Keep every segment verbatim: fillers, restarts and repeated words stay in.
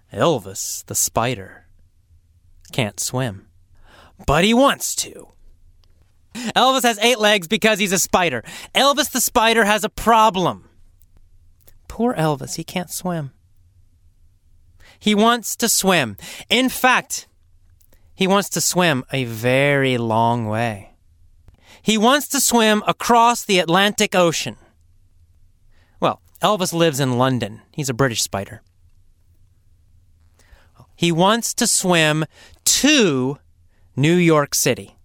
Elvis the spider can't swim, but he wants to. Elvis has eight legs because he's a spider. Elvis the spider has a problem. Poor Elvis, he can't swim. He wants to swim. In fact, he wants to swim a very long way. He wants to swim across the Atlantic Ocean. Well, Elvis lives in London. He's a British spider. He wants to swim to New York City.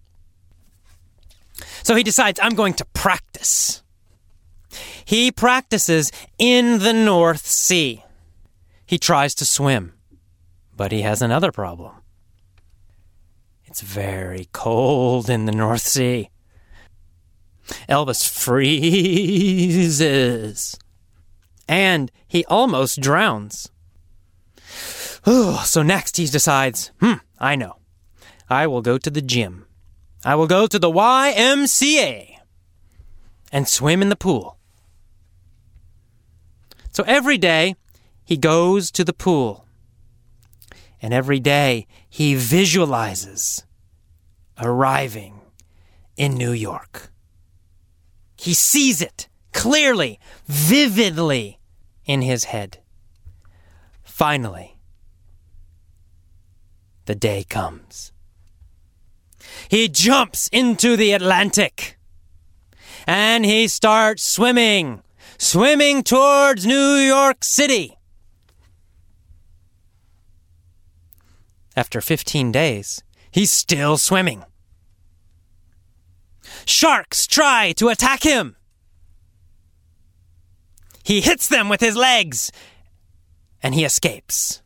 So he decides, I'm going to practice. He practices in the North Sea. He tries to swim, but he has another problem. It's very cold in the North Sea. Elvis freezes, and he almost drowns. So next he decides, hmm, I know. I will go to the gym. I will go to the Y M C A and swim in the pool. So every day he goes to the pool, and every day he visualizes arriving in New York. He sees it clearly, vividly in his head. Finally, the day comes. He jumps into the Atlantic, and he starts swimming, swimming towards New York City. After fifteen days, he's still swimming. Sharks try to attack him. He hits them with his legs, and he escapes.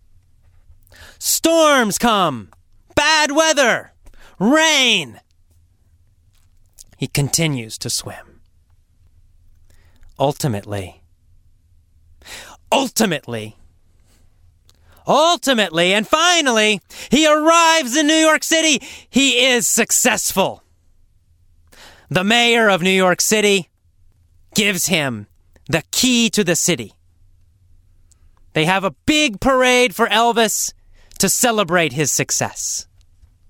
Storms come, bad weather, rain. He continues to swim. Ultimately, ultimately, ultimately, and finally, he arrives in New York City. He is successful. The mayor of New York City gives him the key to the city. They have a big parade for Elvis to celebrate his success.